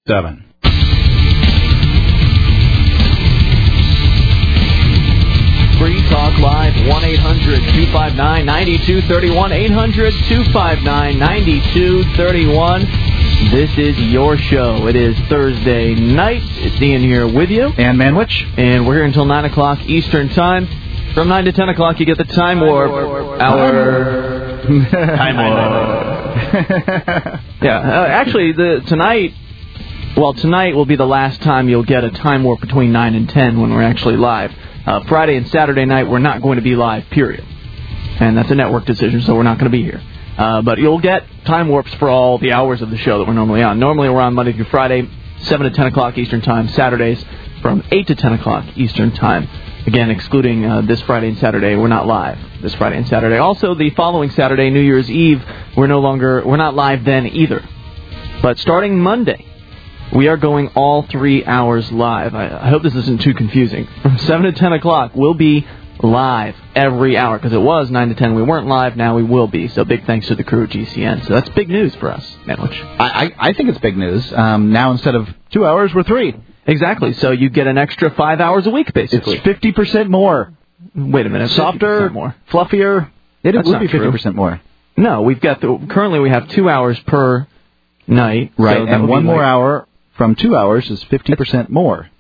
7. Free Talk Live, 1-800-259-9231, 800-259-9231. This is your show. It is Thursday night. It's Ian here with you. And Manwich. And we're here until 9 o'clock Eastern Time. From 9 to 10 o'clock, you get the Time Warp. Our Time Warp. Actually, tonight will be the last time you'll get a Time Warp between 9 and 10 when we're actually live. Friday and Saturday night, we're not going to be live, period. And that's a network decision, so we're not going to be here. But you'll get time warps for all the hours of the show that we're normally on. Normally, we're on Monday through Friday, 7 to 10 o'clock Eastern Time. Saturdays from 8 to 10 o'clock Eastern Time. Again, excluding this Friday and Saturday, we're not live this Friday and Saturday. Also, the following Saturday, New Year's Eve, we're not live then either. But starting Monday, we are going all 3 hours live. I hope this isn't too confusing. From 7 to 10 o'clock, we'll be live every hour, because it was 9 to 10. We weren't live. Now we will be. So big thanks to the crew at GCN. So that's big news for us, Manwich. I think it's big news. Now instead of 2 hours, we're 3. Exactly. So you get an extra 5 hours a week, basically. It's 50% more. Wait a minute. Softer, more. Fluffier. It would be 50% more. No, currently we have 2 hours per night. Right, so and one more hour from 2 hours is 50% more.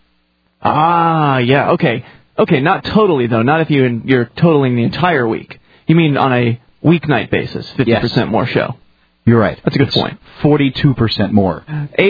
Yeah, okay. Okay, not totally, though. Not if you're totaling the entire week. You mean on a weeknight basis, 50% more show. You're right. That's a good point. 42% more.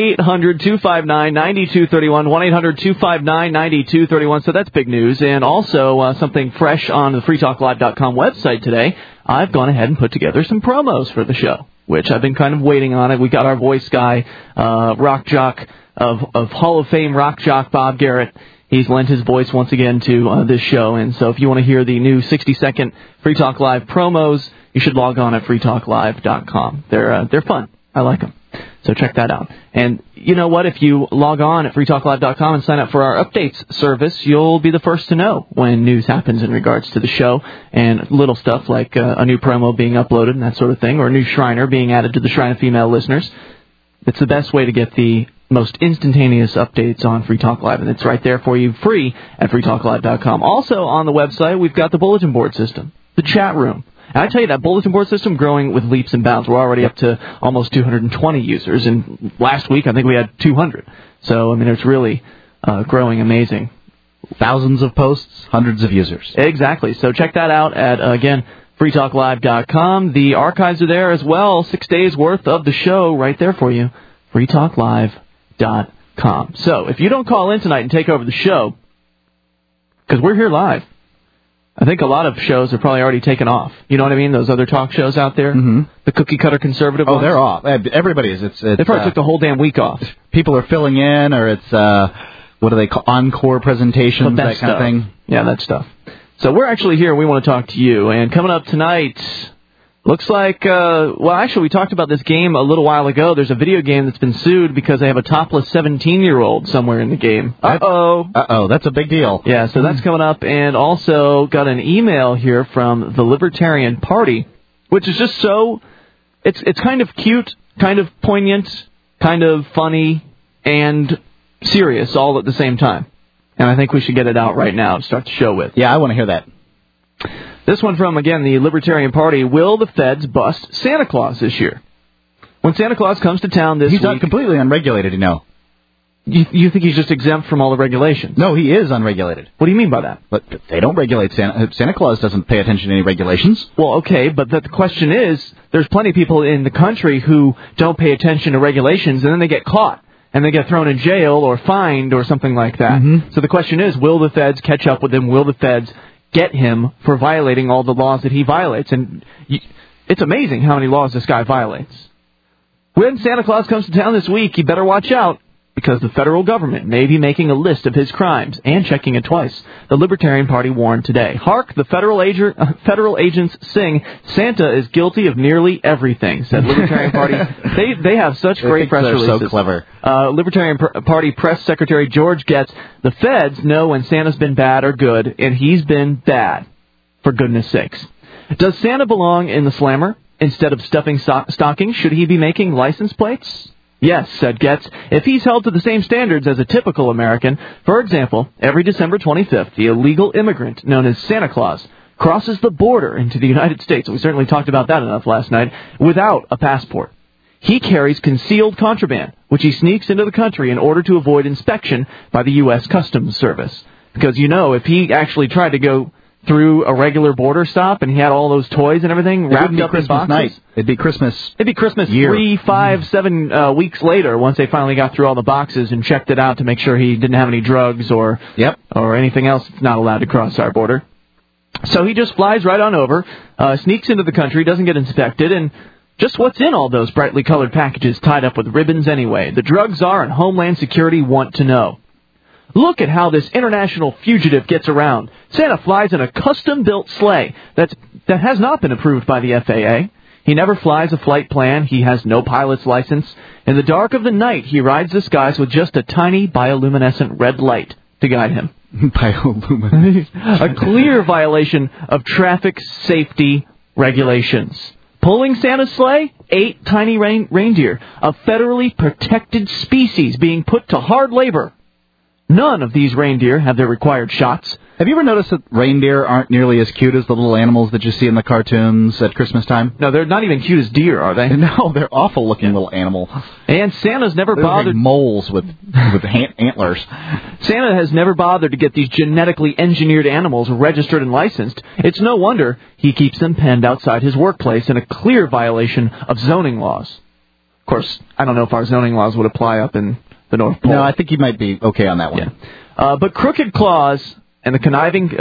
800-259-9231, 1-800-259-9231. So that's big news. And also something fresh on the freetalklive.com website today. I've gone ahead and put together some promos for the show, which I've been kind of waiting on it. We got our voice guy, rock jock of Hall of Fame rock jock Bob Garrett. He's lent his voice once again to this show. And so if you want to hear the new 60-second Free Talk Live promos, you should log on at freetalklive.com. They're fun. I like them. So check that out. And you know what? If you log on at freetalklive.com and sign up for our updates service, you'll be the first to know when news happens in regards to the show and little stuff like a new promo being uploaded and that sort of thing, or a new Shriner being added to the Shrine of Female Listeners. It's the best way to get the most instantaneous updates on Free Talk Live, and it's right there for you free at freetalklive.com. Also on the website, we've got the bulletin board system, the chat room. And I tell you, that bulletin board system growing with leaps and bounds. We're already up to almost 220 users, and last week I think we had 200. So, I mean, it's really growing amazing. Thousands of posts, hundreds of users. Exactly. So check that out at, again, freetalklive.com. The archives are there as well, 6 days worth of the show right there for you, freetalklive.com. So if you don't call in tonight and take over the show, because we're here live, I think a lot of shows are probably already taken off. You know what I mean? Those other talk shows out there, the cookie-cutter conservative ones. Oh, they're off. Everybody is. They probably took the whole damn week off. People are filling in, or it's, what do they call, encore presentations, that kind of thing. Yeah, that stuff. So we're actually here. We want to talk to you. And coming up tonight, looks like, actually, we talked about this game a little while ago. There's a video game that's been sued because they have a topless 17-year-old somewhere in the game. Uh-oh, that's a big deal. Yeah, so that's coming up. And also got an email here from the Libertarian Party, which is just so, it's kind of cute, kind of poignant, kind of funny, and serious all at the same time. And I think we should get it out right now to start the show with. Yeah, I want to hear that. This one from, again, the Libertarian Party. Will the feds bust Santa Claus this year? When Santa Claus comes to town this week... He's not completely unregulated, you know. You think he's just exempt from all the regulations? No, he is unregulated. What do you mean by that? But they don't regulate Santa. Santa Claus doesn't pay attention to any regulations. Well, okay, but the question is, there's plenty of people in the country who don't pay attention to regulations, and then they get caught. And they get thrown in jail or fined or something like that. So the question is, will the feds catch up with him? Will the feds get him for violating all the laws that he violates? And it's amazing how many laws this guy violates. When Santa Claus comes to town this week, you better watch out, because the federal government may be making a list of his crimes and checking it twice. The Libertarian Party warned today. Hark, the federal agents sing, Santa is guilty of nearly everything, said Libertarian Party. They have such great press releases. They're so clever. Libertarian Party Press Secretary George Getz, the feds know when Santa's been bad or good, and he's been bad, for goodness sakes. Does Santa belong in the slammer instead of stuffing stockings? Should he be making license plates? Yes, said Getz, if he's held to the same standards as a typical American, for example, every December 25th, the illegal immigrant known as Santa Claus crosses the border into the United States, we certainly talked about that enough last night, without a passport. He carries concealed contraband, which he sneaks into the country in order to avoid inspection by the U.S. Customs Service. Because, if he actually tried to go through a regular border stop and he had all those toys and everything wrapped up in boxes. Night. It'd be Christmas 3, 5, 7 weeks later once they finally got through all the boxes and checked it out to make sure he didn't have any drugs or anything else that's not allowed to cross our border. So he just flies right on over, sneaks into the country, doesn't get inspected, and just what's in all those brightly colored packages tied up with ribbons anyway? The Drug Czar and Homeland Security want to know. Look at how this international fugitive gets around. Santa flies in a custom-built sleigh that has not been approved by the FAA. He never flies a flight plan. He has no pilot's license. In the dark of the night, he rides the skies with just a tiny bioluminescent red light to guide him. Bioluminescent. A clear violation of traffic safety regulations. Pulling Santa's sleigh? 8 tiny reindeer, a federally protected species being put to hard labor. None of these reindeer have their required shots. Have you ever noticed that reindeer aren't nearly as cute as the little animals that you see in the cartoons at Christmas time? No, they're not even cute as deer, are they? No, they're awful-looking little animals. And Santa's never they're bothered... like moles with antlers. Santa has never bothered to get these genetically engineered animals registered and licensed. It's no wonder he keeps them penned outside his workplace in a clear violation of zoning laws. Of course, I don't know if our zoning laws would apply up in the North Pole. No, I think you might be okay on that one. Yeah. But Crooked Claus and the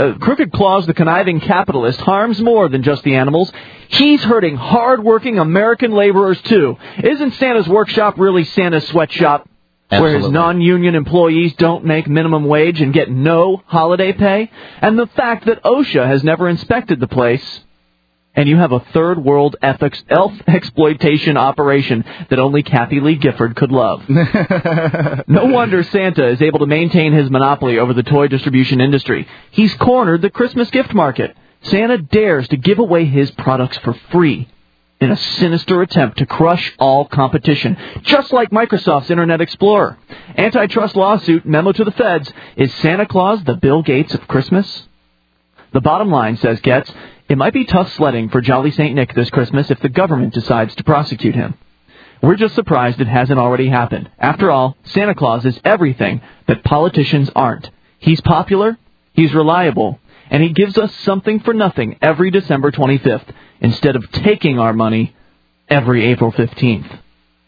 conniving capitalist harms more than just the animals. He's hurting hard-working American laborers, too. Isn't Santa's workshop really Santa's sweatshop? Absolutely. Where his non-union employees don't make minimum wage and get no holiday pay? And the fact that OSHA has never inspected the place... And you have a third-world elf exploitation operation that only Kathy Lee Gifford could love. No wonder Santa is able to maintain his monopoly over the toy distribution industry. He's cornered the Christmas gift market. Santa dares to give away his products for free in a sinister attempt to crush all competition, just like Microsoft's Internet Explorer. Antitrust lawsuit memo to the feds. Is Santa Claus the Bill Gates of Christmas? The bottom line, says Getz, it might be tough sledding for Jolly St. Nick this Christmas if the government decides to prosecute him. We're just surprised it hasn't already happened. After all, Santa Claus is everything that politicians aren't. He's popular, he's reliable, and he gives us something for nothing every December 25th instead of taking our money every April 15th.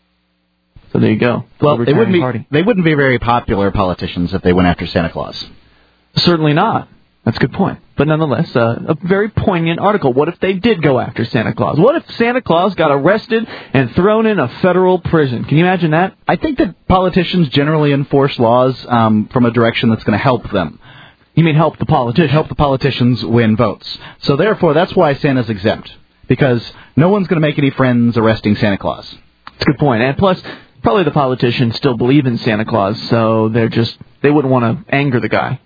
So there you go. Well, they wouldn't be very popular politicians if they went after Santa Claus. Certainly not. That's a good point. But nonetheless, a very poignant article. What if they did go after Santa Claus? What if Santa Claus got arrested and thrown in a federal prison? Can you imagine that? I think that politicians generally enforce laws from a direction that's going to help them. You mean help the politicians? Help the politicians win votes. So therefore, that's why Santa's exempt. Because no one's going to make any friends arresting Santa Claus. That's a good point. And plus, probably the politicians still believe in Santa Claus, so they wouldn't want to anger the guy,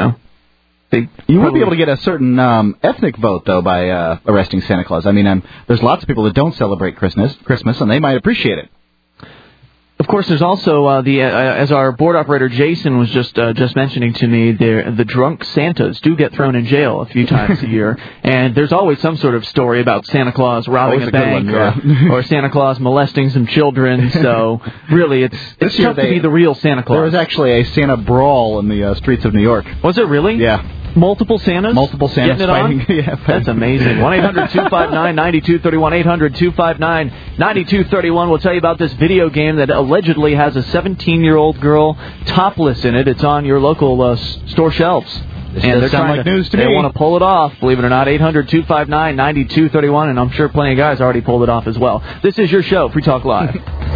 You would be able to get a certain ethnic vote, though, by arresting Santa Claus. I mean, there's lots of people that don't celebrate Christmas, and they might appreciate it. Of course, there's also as our board operator Jason was just mentioning to me, the drunk Santas do get thrown in jail a few times a year, and there's always some sort of story about Santa Claus robbing a bank or Santa Claus molesting some children. So really, it's tough to be the real Santa Claus. There was actually a Santa brawl in the streets of New York. Was it really? Yeah. Multiple Santas? Multiple Santas fighting. Yeah, that's amazing. 1-800-259-9231. 800-259-9231. We'll tell you about this video game that allegedly has a 17-year-old girl topless in it. It's on your local store shelves. And they're trying news to me. They want to pull it off, believe it or not. 800-259-9231. And I'm sure plenty of guys already pulled it off as well. This is your show, Free Talk Live.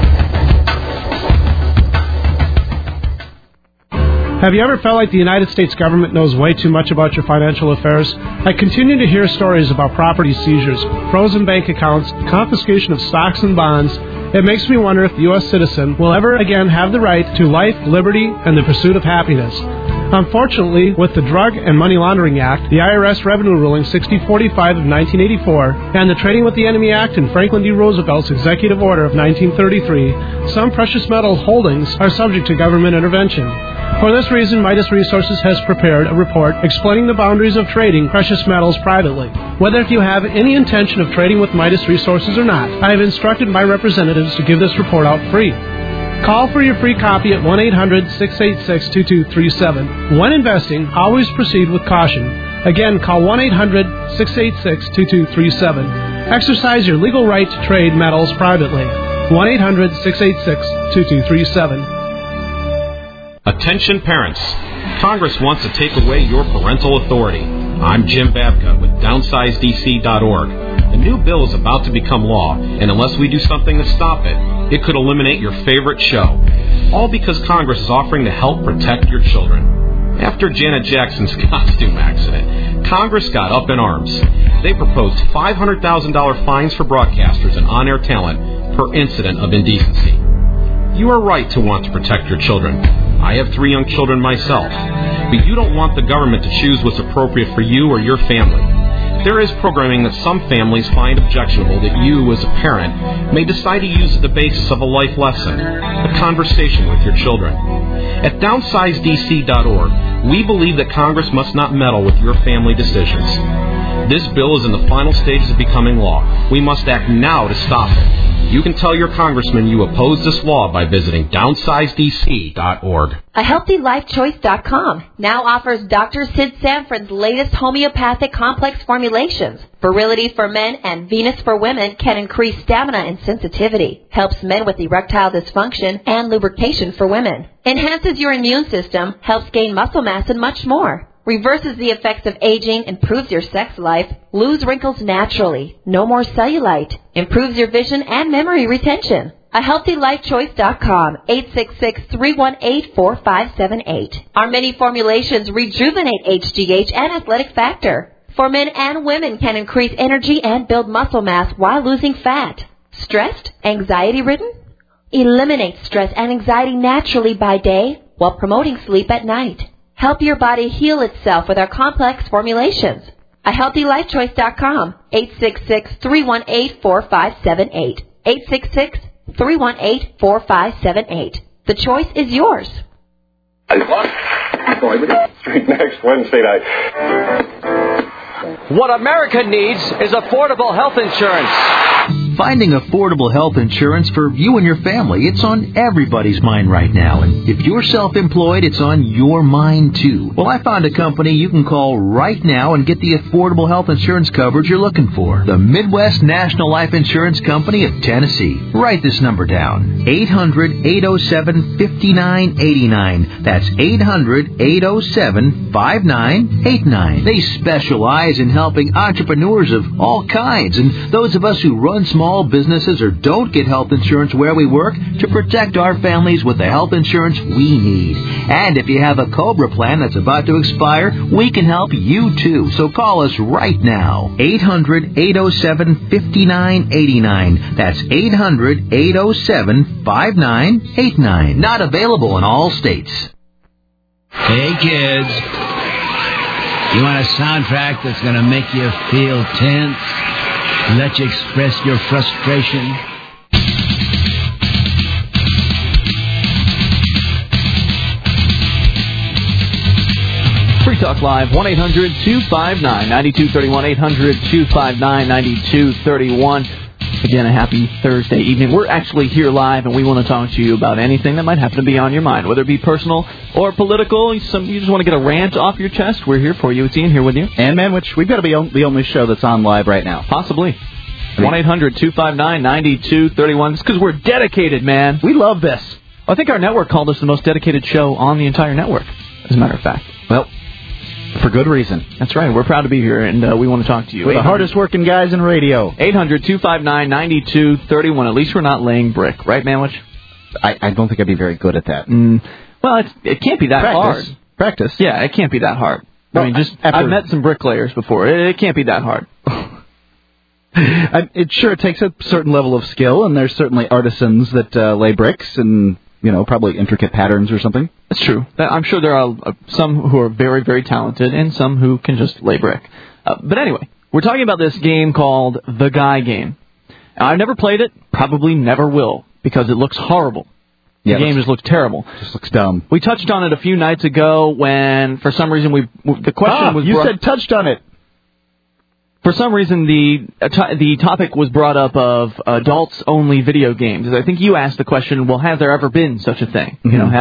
Have you ever felt like the United States government knows way too much about your financial affairs? I continue to hear stories about property seizures, frozen bank accounts, confiscation of stocks and bonds. It makes me wonder if the U.S. citizen will ever again have the right to life, liberty, and the pursuit of happiness. Unfortunately, with the Drug and Money Laundering Act, the IRS Revenue Ruling 6045 of 1984, and the Trading with the Enemy Act and Franklin D. Roosevelt's Executive Order of 1933, some precious metal holdings are subject to government intervention. For this reason, Midas Resources has prepared a report explaining the boundaries of trading precious metals privately. Whether you have any intention of trading with Midas Resources or not, I have instructed my representatives to give this report out free. Call for your free copy at 1-800-686-2237. When investing, always proceed with caution. Again, call 1-800-686-2237. Exercise your legal right to trade metals privately. 1-800-686-2237. Attention parents. Congress wants to take away your parental authority. I'm Jim Babka with DownsizeDC.org. The new bill is about to become law, and unless we do something to stop it, it could eliminate your favorite show. All because Congress is offering to help protect your children. After Janet Jackson's costume accident, Congress got up in arms. They proposed $500,000 fines for broadcasters and on-air talent per incident of indecency. You are right to want to protect your children. I have 3 young children myself, but you don't want the government to choose what's appropriate for you or your family. There is programming that some families find objectionable that you, as a parent, may decide to use as the basis of a life lesson, a conversation with your children. At DownsizeDC.org, we believe that Congress must not meddle with your family decisions. This bill is in the final stages of becoming law. We must act now to stop it. You can tell your congressman you oppose this law by visiting DownsizeDC.org. AHealthyLifeChoice.com now offers Dr. Sid Sanford's latest homeopathic complex formulations. Virility for men and Venus for women can increase stamina and sensitivity, helps men with erectile dysfunction, and lubrication for women. Enhances your immune system, helps gain muscle mass, and much more. Reverses the effects of aging, improves your sex life, lose wrinkles naturally, no more cellulite, improves your vision and memory retention. AHealthyLifeChoice.com, 866-318-4578. Our many formulations rejuvenate HGH and athletic factor. For men and women can increase energy and build muscle mass while losing fat. Stressed? Anxiety-ridden? Eliminate stress and anxiety naturally by day while promoting sleep at night. Help your body heal itself with our complex formulations. AHealthyLifeChoice.com, 866-318-4578. 866-318-4578. The choice is yours. Street next Wednesday night. What America needs is affordable health insurance. Finding affordable health insurance for you and your family, it's on everybody's mind right now. And if you're self-employed, it's on your mind too. Well, I found a company you can call right now and get the affordable health insurance coverage you're looking for. The Midwest National Life Insurance Company of Tennessee. Write this number down. 800-807-5989. That's 800-807-5989. They specialize in helping entrepreneurs of all kinds and those of us who run small businesses or don't get health insurance where we work to protect our families with the health insurance we need. And if you have a COBRA plan that's about to expire, we can help you too. So call us right now. 800-807-5989. That's 800-807-5989. Not available in all states. Hey kids, you want a soundtrack that's going to make you feel tense? Let you express your frustration? Free Talk Live, 1-800-259-9231, 800-259-9231. Again, a happy Thursday evening. We're actually here live, and we want to talk to you about anything that might happen to be on your mind, whether it be personal or political. You just want to get a rant off your chest. We're here for you. It's Ian here with you. And, man, we've got to be the only show that's on live right now. Possibly. 1-800-259-9231. It's because we're dedicated, man. We love this. I think our network called us the most dedicated show on the entire network, as a matter of fact. Well, for good reason. That's right. We're proud to be here, and we want to talk to you. We're the hardest working guys in radio. 800-259-9231. At least we're not laying brick. Right, Manwich? I don't think I'd be very good at that. Well, it can't be that hard. Practice. Yeah, it can't be that hard. Well, I've met some bricklayers before. It can't be that hard. It takes a certain level of skill, and there's certainly artisans that lay bricks, and probably intricate patterns or something. That's true. I'm sure there are some who are very, very talented and some who can just lay brick. But anyway, we're talking about this game called The Guy Game. I've never played it, probably never will, because it looks horrible. The game just looks terrible. Just looks dumb. We touched on it a few nights ago when, for some reason, the question was... You said touched on it. For some reason, the topic was brought up of adults-only video games. I think you asked the question, well, has there ever been such a thing?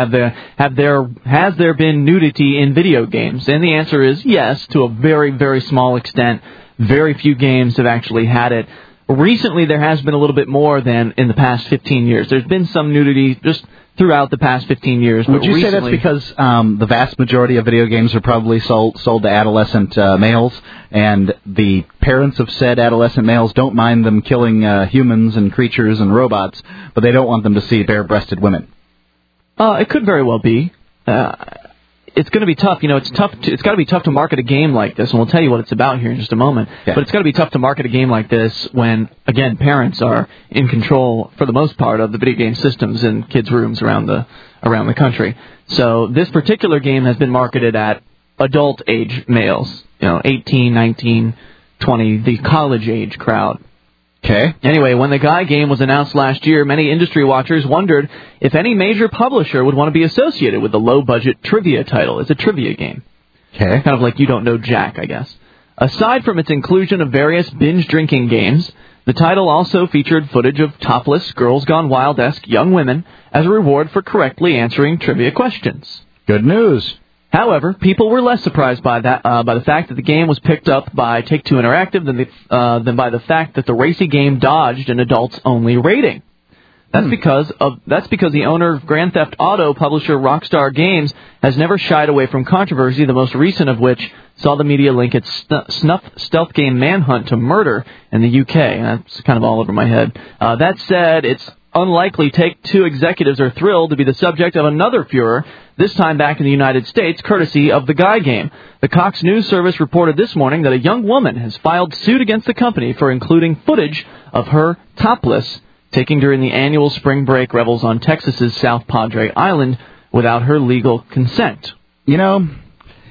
Mm-hmm. Has there been nudity in video games? And the answer is yes, to a very, very small extent. Very few games have actually had it. Recently, there has been a little bit more than in the past 15 years. There's been some nudity just throughout the past 15 years. Would you say that's because the vast majority of video games are probably sold to adolescent males, and the parents of said adolescent males don't mind them killing humans and creatures and robots, but they don't want them to see bare-breasted women? It could very well be. It's going to be tough. It's got to be tough to market a game like this, and we'll tell you what it's about here in just a moment. Yeah. But it's got to be tough to market a game like this when, again, parents are in control, for the most part, of the video game systems in kids' rooms around the country. So this particular game has been marketed at adult-age males, 18, 19, 20, the college-age crowd. Okay. Anyway, when The Guy Game was announced last year, many industry watchers wondered if any major publisher would want to be associated with the low-budget trivia title. It's a trivia game. Okay. Kind of like You Don't Know Jack, I guess. Aside from its inclusion of various binge-drinking games, the title also featured footage of topless, Girls Gone Wild-esque young women as a reward for correctly answering trivia questions. Good news. However, people were less surprised by the fact that the game was picked up by Take-Two Interactive than by the fact that the racy game dodged an adults-only rating. That's because the owner of Grand Theft Auto publisher Rockstar Games has never shied away from controversy, the most recent of which saw the media link its snuff stealth game Manhunt to murder in the UK. That's kind of all over my head. That said, it's unlikely Take-Two executives are thrilled to be the subject of another furor, this time back in the United States, courtesy of The Guy Game. The Cox News Service reported this morning that a young woman has filed suit against the company for including footage of her topless, taken during the annual spring break revels on Texas's South Padre Island without her legal consent. I'm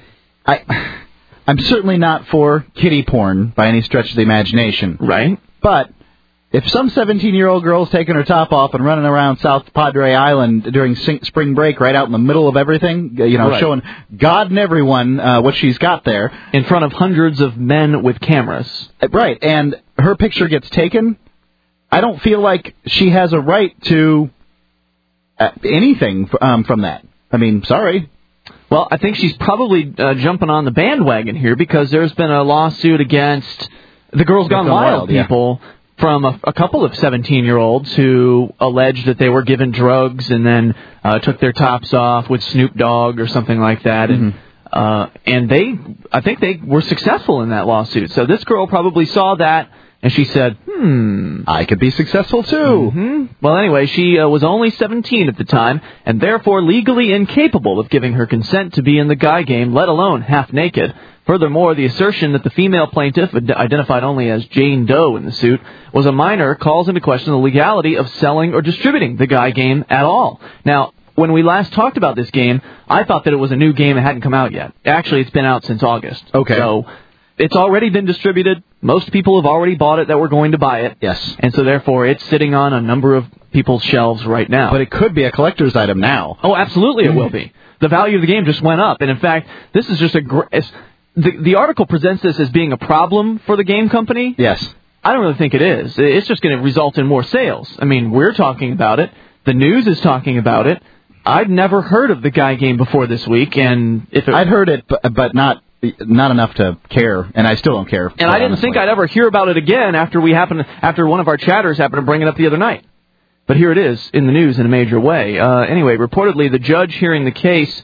certainly not for kiddie porn by any stretch of the imagination. Right. But if some 17-year-old girl's taking her top off and running around South Padre Island during spring break right out in the middle of everything, right, showing God and everyone what she's got there. In front of hundreds of men with cameras. Right, and her picture gets taken, I don't feel like she has a right to anything from that. I mean, sorry. Well, I think she's probably jumping on the bandwagon here because there's been a lawsuit against the Girls Gone Wild people. Yeah. From a couple of 17-year-olds who alleged that they were given drugs and then took their tops off with Snoop Dogg or something like that. Mm-hmm. And I think they were successful in that lawsuit. So this girl probably saw that, and she said, I could be successful too. Mm-hmm. Well, anyway, she was only 17 at the time, and therefore legally incapable of giving her consent to be in The Guy Game, let alone half naked. Furthermore, the assertion that the female plaintiff, identified only as Jane Doe in the suit, was a minor calls into question the legality of selling or distributing The Guy Game at all. Now, when we last talked about this game, I thought that it was a new game that hadn't come out yet. Actually, it's been out since August. Okay. So it's already been distributed. Most people have already bought it that were going to buy it. Yes. And so, therefore, it's sitting on a number of people's shelves right now. But it could be a collector's item now. Oh, absolutely it will be. The value of the game just went up. And, in fact, this is just the article presents this as being a problem for the game company. Yes. I don't really think it is. It's just going to result in more sales. I mean, we're talking about it. The news is talking about it. I'd never heard of The Guy Game before this week, and I'd heard it, but not enough to care, and I still don't care. And I didn't think I'd ever hear about it again after one of our chatters happened to bring it up the other night. But here it is in the news in a major way. Anyway, reportedly, the judge hearing the case...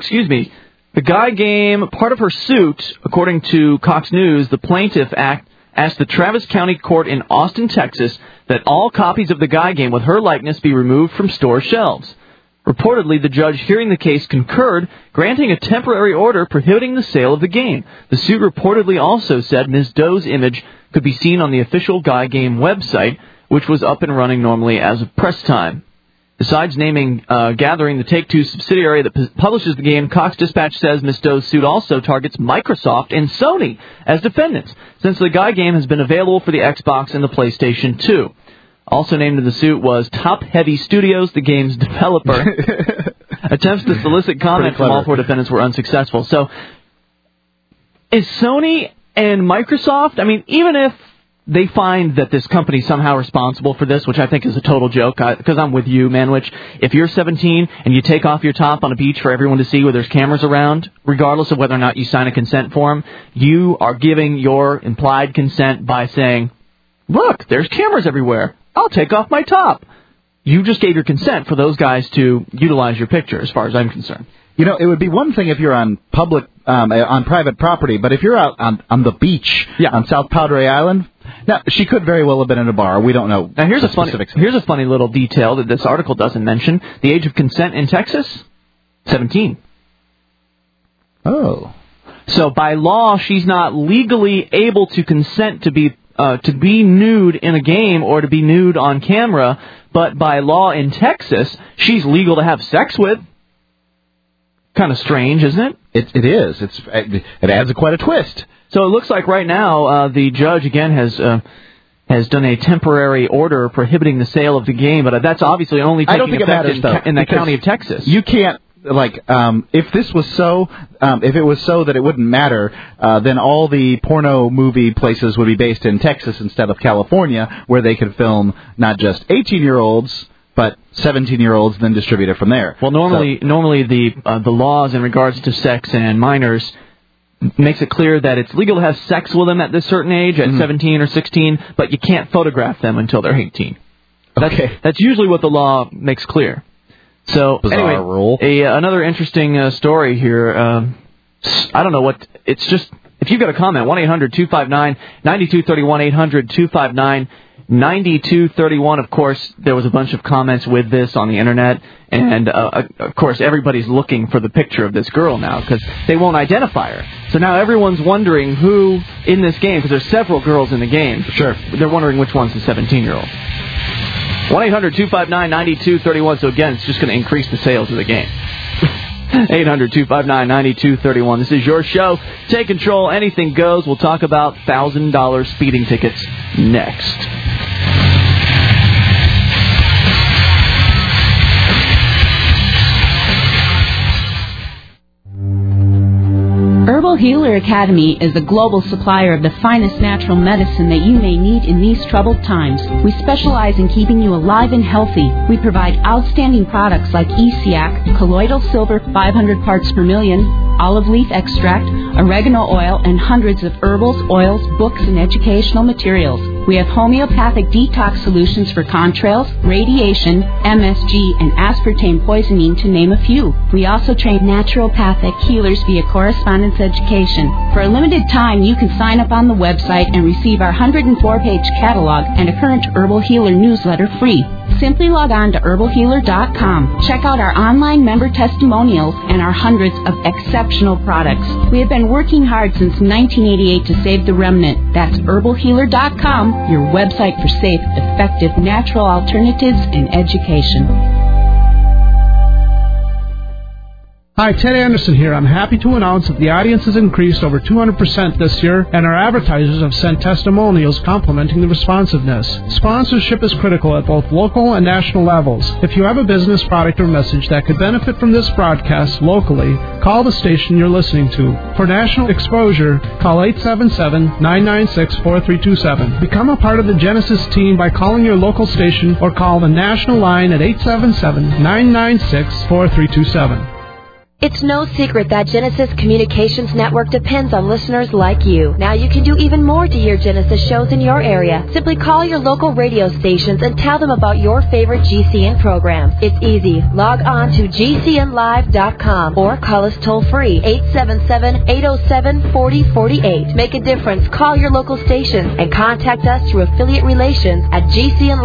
The Guy Game, part of her suit, according to Cox News, the plaintiff asked the Travis County Court in Austin, Texas, that all copies of The Guy Game with her likeness be removed from store shelves. Reportedly, the judge hearing the case concurred, granting a temporary order prohibiting the sale of the game. The suit reportedly also said Ms. Doe's image could be seen on the official Guy Game website, which was up and running normally as of press time. Besides naming Gathering the Take-Two subsidiary that publishes the game, Cox Dispatch says Ms. Doe's suit also targets Microsoft and Sony as defendants, since the Guy game has been available for the Xbox and the PlayStation 2. Also named in the suit was Top Heavy Studios, the game's developer. Attempts to solicit comment from all four defendants were unsuccessful. So, is Sony and Microsoft, I mean, even if they find that this company is somehow responsible for this, which I think is a total joke, because I'm with you, Manwich. If you're 17 and you take off your top on a beach for everyone to see where there's cameras around, regardless of whether or not you sign a consent form, you are giving your implied consent by saying, look, there's cameras everywhere. I'll take off my top. You just gave your consent for those guys to utilize your picture, as far as I'm concerned. You know, it would be one thing if you're on public, on private property, but if you're out on the beach on South Padre Island, now she could very well have been in a bar. We don't know. Now here's a funny little detail that this article doesn't mention: the age of consent in Texas, 17. Oh. So by law, she's not legally able to consent to be nude in a game or to be nude on camera, but by law in Texas, she's legal to have sex with. Kind of strange, isn't it? It is. It adds quite a twist. So it looks like right now the judge again has done a temporary order prohibiting the sale of the game, but that's obviously only taking effect in the county of Texas. You can't. If this was so, if it was so that it wouldn't matter, then all the porno movie places would be based in Texas instead of California, where they could film not just 18-year-olds, but 17-year-olds, then distribute it from there. Well, normally the laws in regards to sex and minors makes it clear that it's legal to have sex with them at this certain age, at 17 or 16, but you can't photograph them until they're 18. That's usually what the law makes clear. So, bizarre rule. Another interesting story here. I don't know what... It's just... If you've got a comment, 1-800-259-9231, 800-259-9231. Of course, there was a bunch of comments with this on the Internet, and, of course, everybody's looking for the picture of this girl now, because they won't identify her. So now everyone's wondering who in this game, because there's several girls in the game. Sure. They're wondering which one's the 17-year-old. 1-800-259-9231. So, again, it's just going to increase the sales of the game. 800-259-9231. This is your show. Take control. Anything goes. We'll talk about $1,000 speeding tickets next. Herbal Healer Academy is a global supplier of the finest natural medicine that you may need in these troubled times. We specialize in keeping you alive and healthy. We provide outstanding products like ESIAC, colloidal silver 500 parts per million, olive leaf extract, oregano oil, and hundreds of herbals, oils, books, and educational materials. We have homeopathic detox solutions for contrails, radiation, MSG, and aspartame poisoning, to name a few. We also train naturopathic healers via correspondence education. For a limited time, you can sign up on the website and receive our 104-page catalog and a current Herbal Healer newsletter free. Simply log on to herbalhealer.com. Check out our online member testimonials and our hundreds of exceptional products. We have been working hard since 1988 to save the remnant. That's herbalhealer.com, your website for safe, effective, natural alternatives and education. Hi, Ted Anderson here. I'm happy to announce that the audience has increased over 200% this year, and our advertisers have sent testimonials complimenting the responsiveness. Sponsorship is critical at both local and national levels. If you have a business, product, or message that could benefit from this broadcast locally, call the station you're listening to. For national exposure, call 877-996-4327. Become a part of the Genesis team by calling your local station or call the national line at 877-996-4327. It's no secret that Genesis Communications Network depends on listeners like you. Now you can do even more to hear Genesis shows in your area. Simply call your local radio stations and tell them about your favorite GCN programs. It's easy. Log on to GCNlive.com or call us toll-free, 877-807-4048. Make a difference. Call your local stations and contact us through affiliate relations at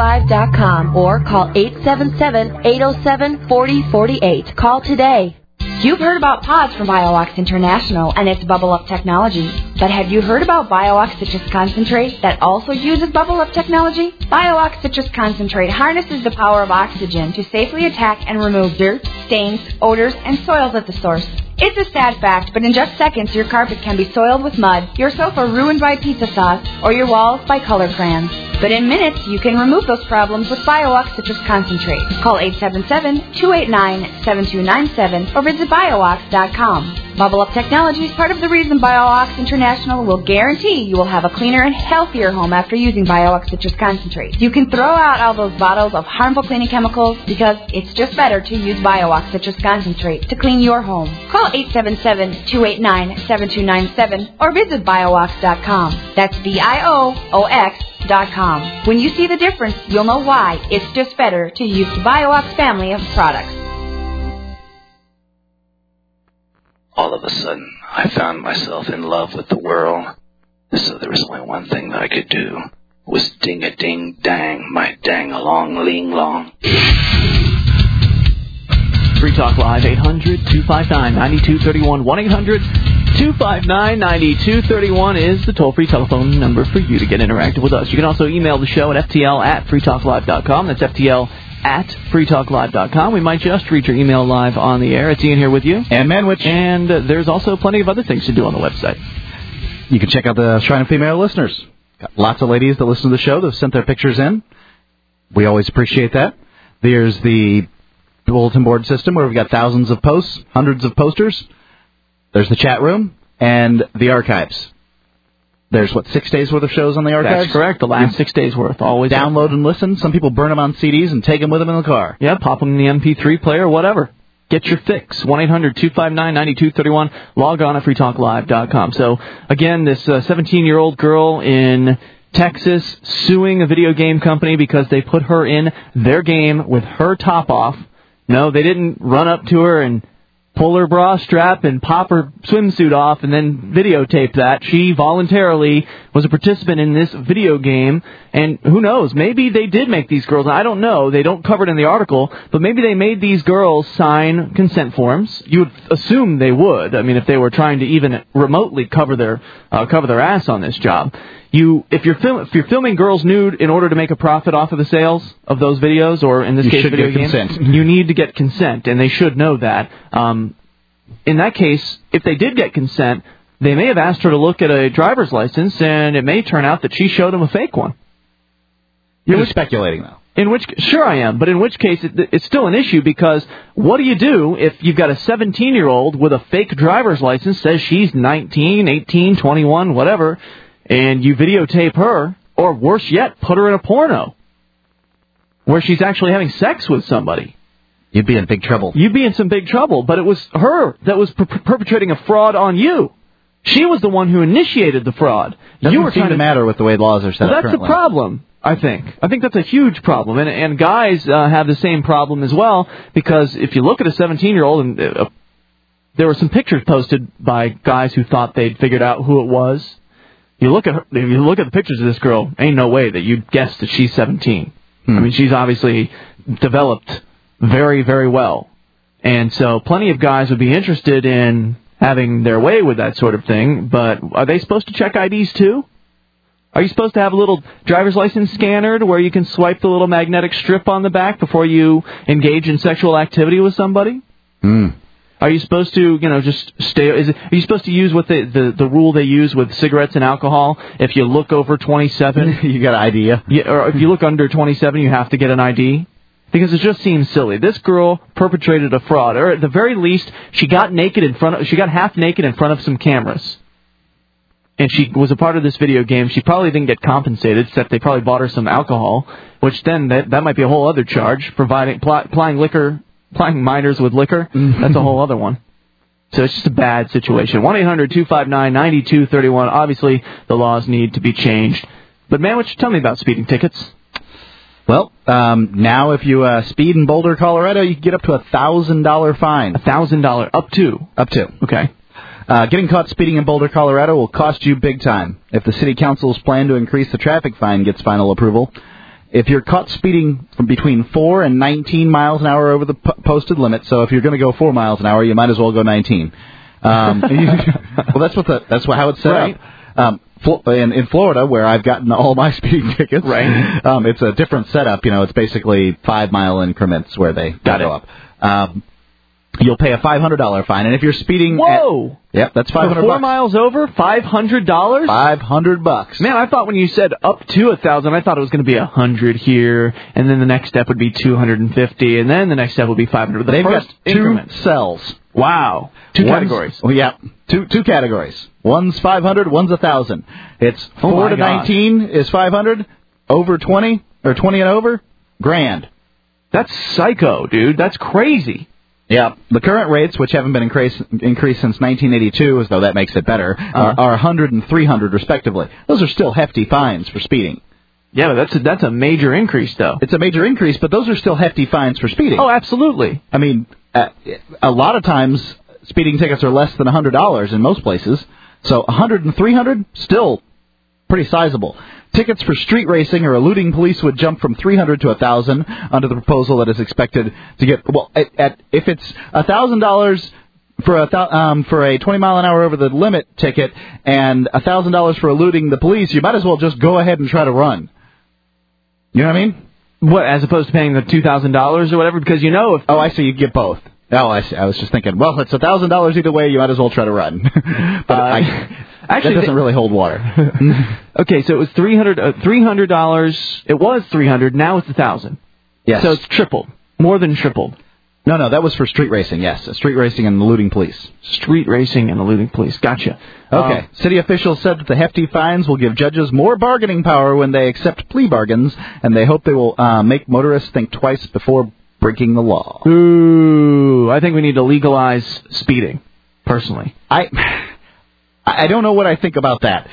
GCNlive.com or call 877-807-4048. Call today. You've heard about pods from BioOx International and its Bubble Up technology. But have you heard about BioOx Citrus Concentrate that also uses Bubble Up technology? BioOx Citrus Concentrate harnesses the power of oxygen to safely attack and remove dirt, stains, odors, and soils at the source. It's a sad fact, but in just seconds, your carpet can be soiled with mud, your sofa ruined by pizza sauce, or your walls by color crayons. But in minutes, you can remove those problems with BioOx Citrus Concentrate. Call 877-289-7297 or visit BioOx.com. Bubble Up Technology is part of the reason BioOx International will guarantee you will have a cleaner and healthier home after using BioOx Citrus Concentrate. You can throw out all those bottles of harmful cleaning chemicals because it's just better to use BioOx Citrus Concentrate to clean your home. Call 877-289-7297 or visit BioOx.com. That's BIOOX.com. When you see the difference, you'll know why it's just better to use the BioOx family of products. All of a sudden, I found myself in love with the world. So there was only one thing that I could do, was ding-a-ding-dang, my dang-along-ling-long. Free Talk Live, 800-259-9231, 1-800-259-9231 is the toll-free telephone number for you to get interactive with us. You can also email the show at ftl@freetalklive.com. That's ftl@freetalklive.com. We might just read your email live on the air. It's Ian here with you. And Manwich. And there's also plenty of other things to do on the website. You can check out the Shrine of Female Listeners. Got lots of ladies that listen to the show that have sent their pictures in. We always appreciate that. There's the bulletin board system where we've got thousands of posts, hundreds of posters. There's the chat room and the archives. There's, 6 days worth of shows on the archives? That's correct, the last 6 days worth. Always download and listen. Some people burn them on CDs and take them with them in the car. Yeah, pop them in the MP3 player, whatever. Get your fix. 1-800-259-9231. Log on at freetalklive.com. So, again, this 17-year-old girl in Texas suing a video game company because they put her in their game with her top off. No, they didn't run up to her and pull her bra strap and pop her swimsuit off and then videotape that. She voluntarily was a participant in this video game, and who knows, maybe they did make these girls, I don't know, they don't cover it in the article, but maybe they made these girls sign consent forms. You would assume they would. I mean, if they were trying to even remotely cover their ass on this job. If you're filming girls nude in order to make a profit off of the sales of those videos, or in this case video games, you need to get consent, and they should know that. In that case, if they did get consent, they may have asked her to look at a driver's license, and it may turn out that she showed them a fake one. You're speculating, though. Sure I am, but in which case it's still an issue, because what do you do if you've got a 17-year-old with a fake driver's license, says she's 19, 18, 21, whatever, and you videotape her, or worse yet, put her in a porno where she's actually having sex with somebody? You'd be in big trouble. You'd be in some big trouble, but it was her that was perpetrating a fraud on you. She was the one who initiated the fraud. Doesn't seem to matter with the way laws are set up currently. That's the problem, I think. I think that's a huge problem, and guys have the same problem as well, because if you look at a 17-year-old, and there were some pictures posted by guys who thought they'd figured out who it was. You look at the pictures of this girl, ain't no way that you'd guess that she's 17. I mean, she's obviously developed very, very well. And so plenty of guys would be interested in having their way with that sort of thing, but are they supposed to check IDs too? Are you supposed to have a little driver's license scanner to where you can swipe the little magnetic strip on the back before you engage in sexual activity with somebody? Are you supposed to, just stay? Are you supposed to use what the rule they use with cigarettes and alcohol? If you look over 27, you got an ID. Yeah, or if you look under 27, you have to get an ID. Because it just seems silly. This girl perpetrated a fraud, or at the very least, she got half naked in front of some cameras. And she was a part of this video game. She probably didn't get compensated, except they probably bought her some alcohol, which then that might be a whole other charge, plying minors with liquor. That's a whole other one. So it's just a bad situation. 1-800-259-9231. Obviously, the laws need to be changed. But, man, tell me about speeding tickets. Well, now if you speed in Boulder, Colorado, you can get up to $1,000 fine. $1,000 up to? Up to. Okay. Getting caught speeding in Boulder, Colorado will cost you big time. If the city council's plan to increase the traffic fine gets final approval, if you're caught speeding from between 4 and 19 miles an hour over the posted limit, so if you're going to go 4 miles an hour, you might as well go 19. Well, that's how it's set right. up. In Florida, where I've gotten all my speeding tickets, right. It's a different setup. It's basically 5-mile increments where they go up. You'll pay a $500 fine, and if you're speeding, whoa, yep, that's $500. For 4 miles over, $500. $500. Man, I thought when you said up to 1,000, I thought it was going to be 100 here, and then the next step would be 250, and then the next step would be 500. They've got 2 cells. Wow, 2 categories. Oh yeah, two categories. One's 500, one's 1,000. It's 4 to 19 is 500. Over 20 or 20 and over, $1,000. That's psycho, dude. That's crazy. Yeah, the current rates, which haven't been increased since 1982, as though that makes it better, are 100 and 300 respectively. Those are still hefty fines for speeding. Yeah, but that's a major increase, though. It's a major increase, but those are still hefty fines for speeding. Oh, absolutely. I mean, a lot of times speeding tickets are less than $100 in most places, so 100 and 300 still pretty sizable. Tickets for street racing or eluding police would jump from 300 to 1,000 under the proposal that is expected to get, well, if it's $1,000 for a 20 mile an hour over the limit ticket and $1,000 for eluding the police, you might as well just go ahead and try to run. You know what I mean? What, as opposed to paying the $2,000 or whatever? Because if... Oh, I see. You get both. Oh, I see. I was just thinking, well, it's $1,000 either way. You might as well try to run. But actually, that doesn't really hold water. Okay, so it was $300. It was $300. Now it's $1,000. Yes. So it's tripled. More than tripled. No, that was for street racing, yes. Street racing and eluding police. Street racing and eluding police. Gotcha. Okay. City officials said that the hefty fines will give judges more bargaining power when they accept plea bargains, and they hope they will make motorists think twice before breaking the law. Ooh, I think we need to legalize speeding, personally. I don't know what I think about that.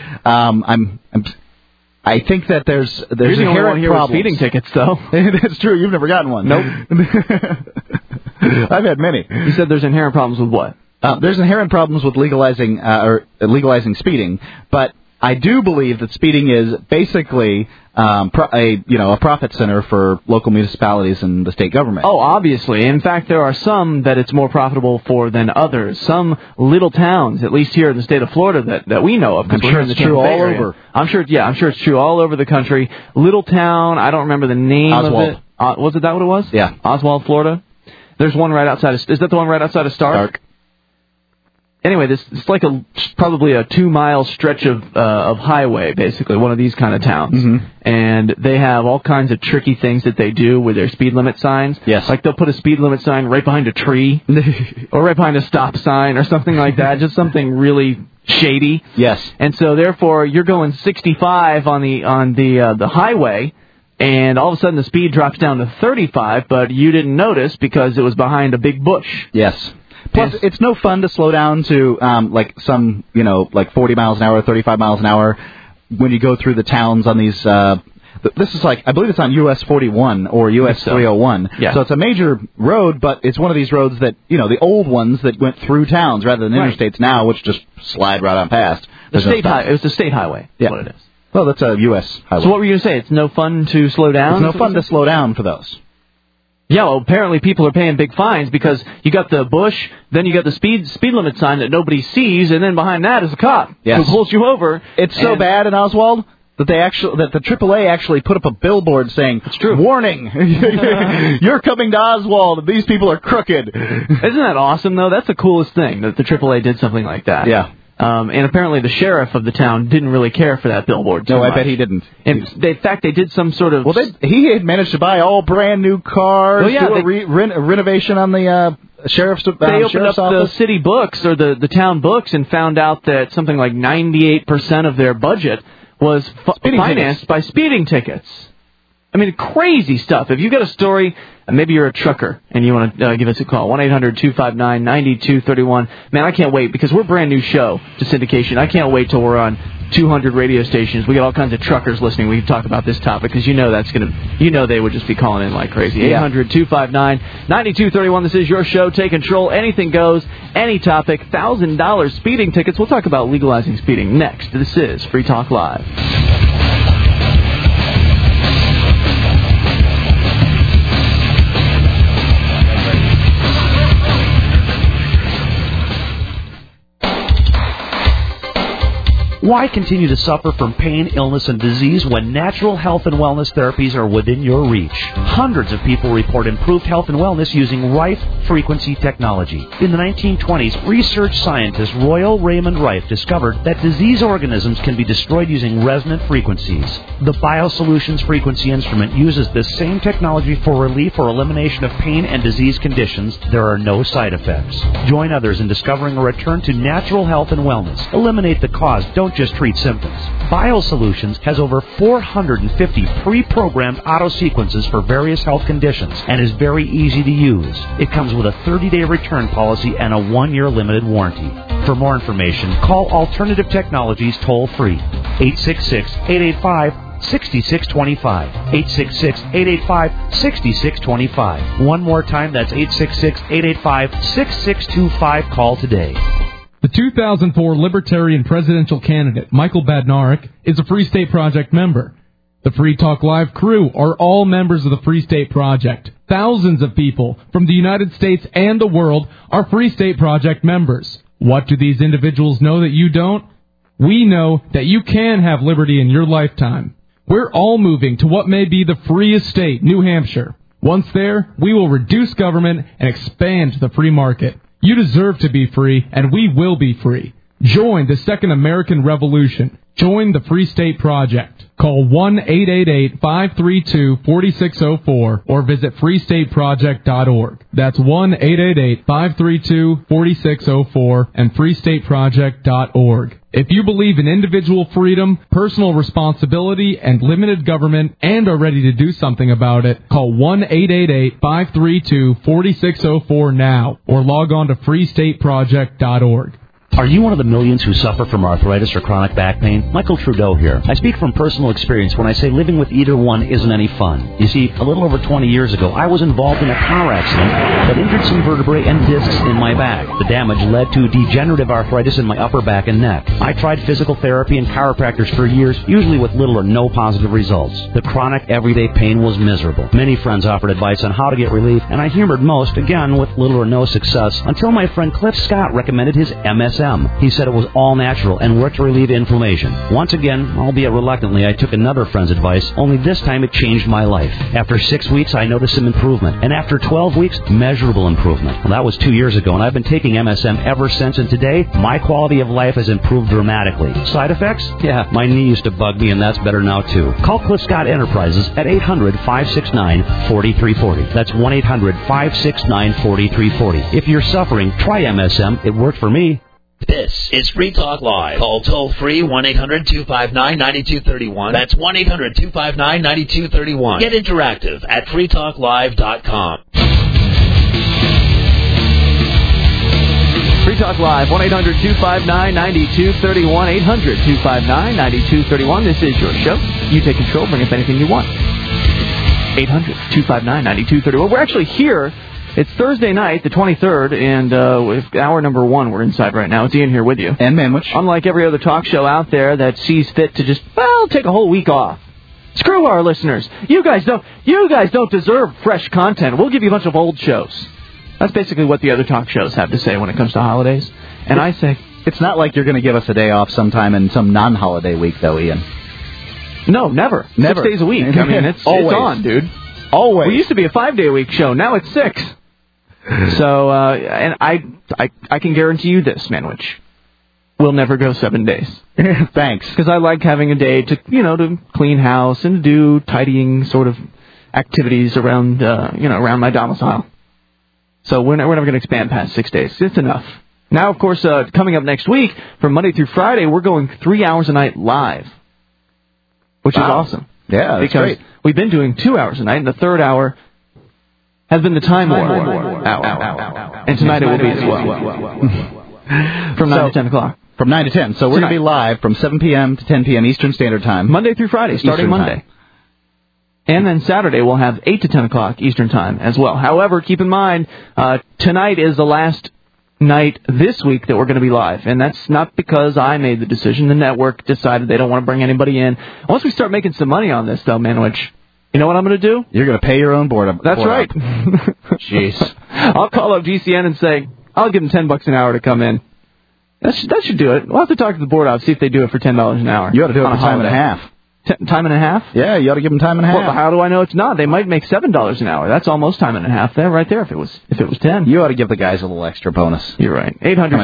I think that there's inherent problems. With speeding tickets, though. That's true. You've never gotten one. Nope. I've had many. You said there's inherent problems with what? There's inherent problems with legalizing speeding, but I do believe that speeding is basically a profit center for local municipalities and the state government. Oh, obviously. In fact, there are some that it's more profitable for than others. Some little towns, at least here in the state of Florida, that we know of. I'm sure it's true all over. I'm sure it's true all over the country. Little town, I don't remember the name Oswald. of it. Was it that what it was? Yeah. Oswald, Florida. There's one right outside of... Is that the one right outside of Stark? Anyway, it's like probably a 2-mile stretch of highway, basically, one of these kind of towns. Mm-hmm. And they have all kinds of tricky things that they do with their speed limit signs. Yes. Like they'll put a speed limit sign right behind a tree or right behind a stop sign or something like that, just something really shady. Yes. And so, therefore, you're going 65 on the highway, and all of a sudden the speed drops down to 35, but you didn't notice because it was behind a big bush. Yes. Plus, it's no fun to slow down to, 40 miles an hour, 35 miles an hour when you go through the towns on these, this is I believe it's on US 41 or US 301. Yeah. So it's a major road, but it's one of these roads that, the old ones that went through towns rather than interstates now, which just slide right on past. It was the state highway. Yeah. That's what it is. Well, that's a U.S. highway. So what were you going to say? It's no fun to slow down? It's no fun to slow down for those. Yeah, well, apparently people are paying big fines because you got the bush, then you got the speed limit sign that nobody sees, and then behind that is a cop who pulls you over. It's so bad in Oswald that the AAA actually put up a billboard saying, "It's true. Warning, you're coming to Oswald, and these people are crooked." Isn't that awesome, though? That's the coolest thing, that the AAA did something like that. Yeah. And apparently the sheriff of the town didn't really care for that billboard too much. I bet he didn't. In fact, they did some sort of... Well, he had managed to buy all brand new cars, do a renovation on the sheriff's office. They opened up the city books, or the town books, and found out that something like 98% of their budget was financed by speeding tickets. I mean, crazy stuff. If you've got a story, maybe you're a trucker, and you want to give us a call, 1-800-259-9231. Man, I can't wait, because we're a brand new show to syndication. I can't wait till we're on 200 radio stations. We got all kinds of truckers listening. We can talk about this topic, because they would just be calling in like crazy. 800-259-9231. This is your show. Take control. Anything goes. Any topic. $1,000 speeding tickets. We'll talk about legalizing speeding next. This is Free Talk Live. Why continue to suffer from pain, illness, and disease when natural health and wellness therapies are within your reach? Hundreds of people report improved health and wellness using Rife frequency technology. In the 1920s, research scientist Royal Raymond Rife discovered that disease organisms can be destroyed using resonant frequencies. The BioSolutions frequency instrument uses this same technology for relief or elimination of pain and disease conditions. There are no side effects. Join others in discovering a return to natural health and wellness. Eliminate the cause, don't just treat symptoms. BioSolutions has over 450 pre-programmed auto-sequences for various health conditions and is very easy to use. It comes with a 30-day return policy and a 1-year limited warranty. For more information, call Alternative Technologies toll-free, 866-885-6625, 866-885-6625. One more time, that's 866-885-6625. Call today. The 2004 Libertarian presidential candidate, Michael Badnarik, is a Free State Project member. The Free Talk Live crew are all members of the Free State Project. Thousands of people from the United States and the world are Free State Project members. What do these individuals know that you don't? We know that you can have liberty in your lifetime. We're all moving to what may be the freest state, New Hampshire. Once there, we will reduce government and expand the free market. You deserve to be free, and we will be free. Join the Second American Revolution. Join the Free State Project. Call 1-888-532-4604 or visit freestateproject.org. That's 1-888-532-4604 and freestateproject.org. If you believe in individual freedom, personal responsibility, and limited government, and are ready to do something about it, call 1-888-532-4604 now or log on to freestateproject.org. Are you one of the millions who suffer from arthritis or chronic back pain? Michael Trudeau here. I speak from personal experience when I say living with either one isn't any fun. You see, a little over 20 years ago, I was involved in a car accident that injured some vertebrae and discs in my back. The damage led to degenerative arthritis in my upper back and neck. I tried physical therapy and chiropractors for years, usually with little or no positive results. The chronic, everyday pain was miserable. Many friends offered advice on how to get relief, and I humored most, again, with little or no success, until my friend Cliff Scott recommended his MSM. He said it was all natural and worked to relieve inflammation. Once again, albeit reluctantly, I took another friend's advice, only this time it changed my life. After 6 weeks, I noticed some improvement, and after 12 weeks, measurable improvement. Well, that was 2 years ago, and I've been taking MSM ever since, and today, my quality of life has improved dramatically. Side effects? Yeah, my knee used to bug me, and that's better now, too. Call Cliff Scott Enterprises at 800-569-4340. That's 1-800-569-4340. If you're suffering, try MSM. It worked for me. This is Free Talk Live. Call toll-free 1-800-259-9231. That's 1-800-259-9231. Get interactive at freetalklive.com. Free Talk Live, 1-800-259-9231, 800-259-9231. This is your show. You take control, bring up anything you want. 800-259-9231. We're actually here. It's Thursday night, the 23rd, and with hour number 1, we're inside right now. It's Ian here with you. And Manwich. Unlike every other talk show out there that sees fit to just, take a whole week off. Screw our listeners. You guys don't deserve fresh content. We'll give you a bunch of old shows. That's basically what the other talk shows have to say when it comes to holidays. And I say, it's not like you're going to give us a day off sometime in some non-holiday week, though, Ian. No, never. 6 days a week. I mean, it's on, dude. Always. We used to be a 5-day-a-week show. Now it's 6. So, and I can guarantee you this, Manwich. We'll never go 7 days. Thanks. Because I like having a day to, to clean house and do tidying sort of activities around, around my domicile. So we're never going to expand past 6 days. It's enough. Now, of course, coming up next week, from Monday through Friday, we're going 3 hours a night live. Which is awesome. Yeah, that's great. We've been doing 2 hours a night, and the third hour has been the Time War hour. And tonight it will be as well. From 9 to 10 o'clock. From 9 to 10. So we're going to be live from 7 p.m. to 10 p.m. Eastern Standard Time. Monday through Friday, starting Monday. And then Saturday we'll have 8 to 10 o'clock Eastern Time as well. However, keep in mind, tonight is the last night this week that we're going to be live. And that's not because I made the decision. The network decided they don't want to bring anybody in. Once we start making some money on this, though, Manwich, you know what I'm going to do? You're going to pay your own board up. That's right. Jeez. I'll call up GCN and say, I'll give them $10 an hour to come in. That should do it. We'll have to talk to the board off, see if they do it for $10 an hour. You ought to do it for time and a half. Time and a half? Yeah, you ought to give them time and a half. Well, how do I know it's not? They might make $7 an hour. That's almost time and a half there, right there. If it was 10, you ought to give the guys a little extra bonus. You're right.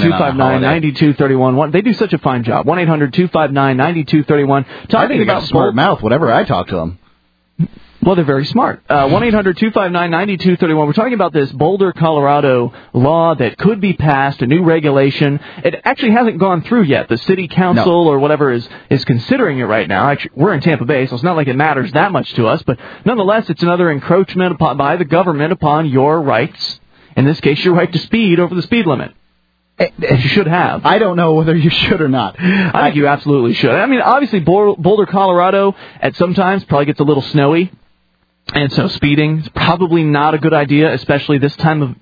800-259-9231. They do such a fine job. 1-800-259-9231. I think about smart mouth. Whatever I talk to them. Well, they're very smart. 1-800-259-9231. We're talking about this Boulder, Colorado law that could be passed, a new regulation. It actually hasn't gone through yet. The city council or whatever is considering it right now. Actually, we're in Tampa Bay, so it's not like it matters that much to us. But nonetheless, it's another encroachment by the government upon your rights. In this case, your right to speed over the speed limit. That you should have. I don't know whether you should or not. I think you absolutely should. I mean, obviously, Boulder, Colorado, at some times probably gets a little snowy. And so speeding is probably not a good idea, especially this time of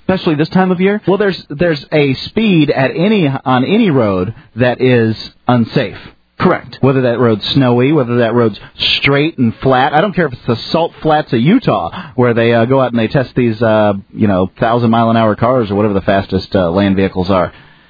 year. Well, there's a speed on any road that is unsafe. Correct. Whether that road's snowy, whether that road's straight and flat. I don't care if it's the salt flats of Utah where they go out and they test these 1,000-mile-an-hour cars or whatever the fastest land vehicles are.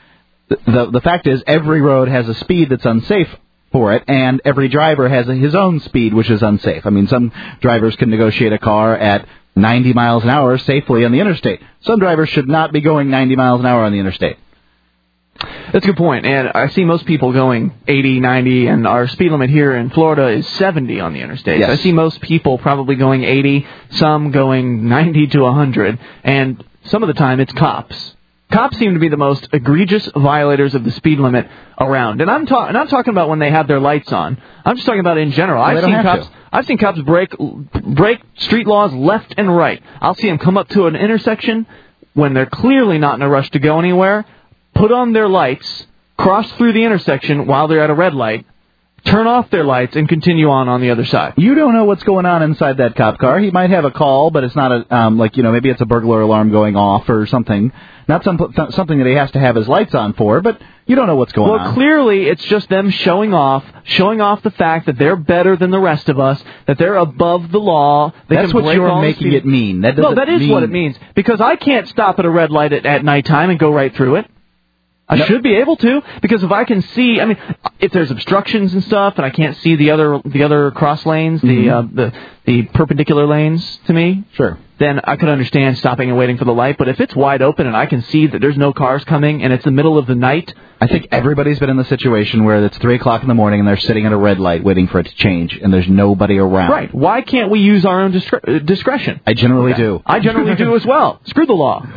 The fact is every road has a speed that's unsafe for it, and every driver has his own speed, which is unsafe. I mean, some drivers can negotiate a car at 90 miles an hour safely on the interstate. Some drivers should not be going 90 miles an hour on the interstate. That's a good point, and I see most people going 80, 90, and our speed limit here in Florida is 70 on the interstate. Yes. I see most people probably going 80, some going 90 to 100, and some of the time it's cops. Cops seem to be the most egregious violators of the speed limit around. And I'm not talking about when they have their lights on. I'm just talking about in general. I've seen cops break street laws left and right. I'll see them come up to an intersection when they're clearly not in a rush to go anywhere, put on their lights, cross through the intersection while they're at a red light, turn off their lights, and continue on the other side. You don't know what's going on inside that cop car. He might have a call, but it's not maybe it's a burglar alarm going off or something. Not something that he has to have his lights on for, but you don't know what's going on. Well, clearly it's just them showing off the fact that they're better than the rest of us, that they're above the law. That's what you're making it mean. That is what it means. Because I can't stop at a red light at nighttime and go right through it. I should be able to, because if I can see, I mean, if there's obstructions and stuff, and I can't see the other cross lanes, the perpendicular lanes to me, sure, then I could understand stopping and waiting for the light. But if it's wide open and I can see that there's no cars coming and it's the middle of the night, I think everybody's been in the situation where it's 3 o'clock in the morning and they're sitting at a red light waiting for it to change, and there's nobody around. Right. Why can't we use our own discretion? I generally do. I generally do as well. Screw the law.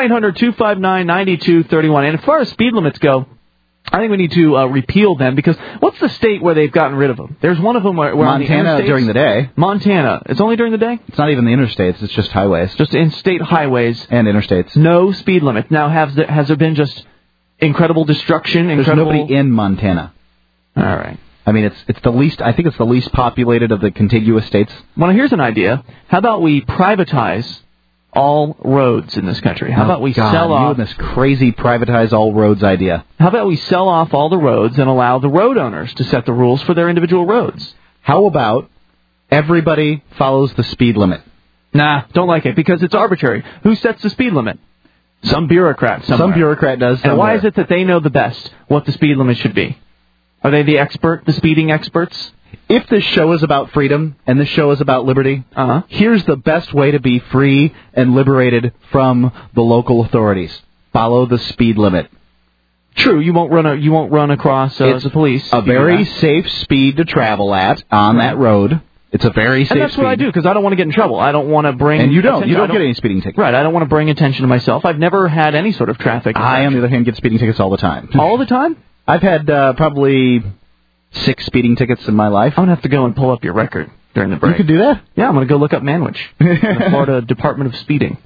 1-800-259-9231. And as far as speed limits go, I think we need to repeal them, because what's the state where they've gotten rid of them? There's one of them where Montana on the during the day. Montana. It's only during the day? It's not even the interstates. It's just highways. Just in-state highways. And interstates. No speed limit. Now, has there been just incredible destruction? There's nobody in Montana. All right. I mean, it's the least. I think it's the least populated of the contiguous states. Well, here's an idea. How about we privatize all roads in this country? How about we sell off this crazy privatize all roads idea? How about we sell off all the roads and allow the road owners to set the rules for their individual roads? How about everybody follows the speed limit? Nah, don't like it, because it's arbitrary. Who sets the speed limit? Some bureaucrat somewhere. Some bureaucrat does somewhere. And why is it that they know the best what the speed limit should be? Are they the speeding experts? If this show is about freedom and this show is about liberty, here's the best way to be free and liberated from the local authorities. Follow the speed limit. True, you won't run across the police. A very safe speed to travel at on that road. It's a very safe speed. And that's what I do, because I don't want to get in trouble. I don't want to bring... And you don't get any speeding tickets. Right, I don't want to bring attention to myself. I've never had any sort of traffic infraction. I, on the other hand, get speeding tickets all the time. All the time? I've had probably 6 speeding tickets in my life. I'm going to have to go and pull up your record during the break. You could do that? Yeah, I'm going to go look up Manwich, the Florida Department of Speeding.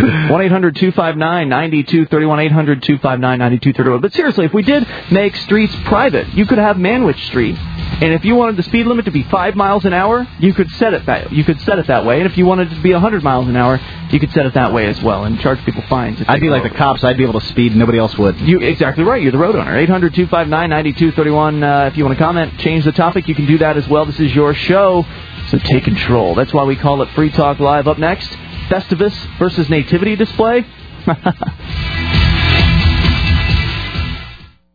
1-800-259-9231, 800-259-9231. But seriously, if we did make streets private, you could have Manwich Street. And if you wanted the speed limit to be 5 miles an hour, you could set it that way. And if you wanted it to be 100 miles an hour, you could set it that way as well and charge people fines. I'd be like the cops. I'd be able to speed. Nobody else would. You exactly right. You're the road owner. 800-259-9231. If you want to comment, change the topic, you can do that as well. This is your show, so take control. That's why we call it Free Talk Live. Up next, Festivus versus Nativity Display.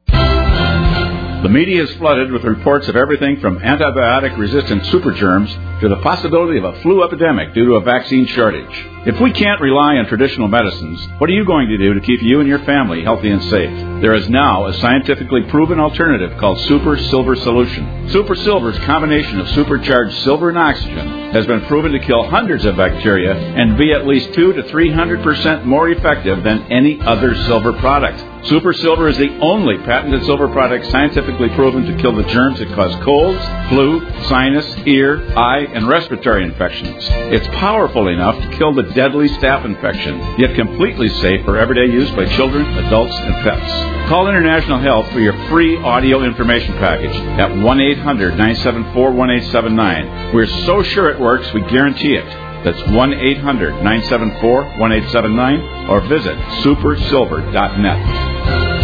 media is flooded with reports of everything from antibiotic-resistant supergerms to the possibility of a flu epidemic due to a vaccine shortage. If we can't rely on traditional medicines, what are you going to do to keep you and your family healthy and safe? There is now a scientifically proven alternative called Super Silver Solution. Super Silver's combination of supercharged silver and oxygen has been proven to kill hundreds of bacteria and be at least 200 to 300% more effective than any other silver product. Super Silver is the only patented silver product scientifically proven to kill the germs that cause colds, flu, sinus, ear, eye, and respiratory infections. It's powerful enough to kill the deadly staph infection, yet completely safe for everyday use by children, adults, and pets. Call International Health for your free audio information package at 1-800-974-1879. We're so sure it works, we guarantee it. That's 1-800-974-1879 or visit supersilver.net.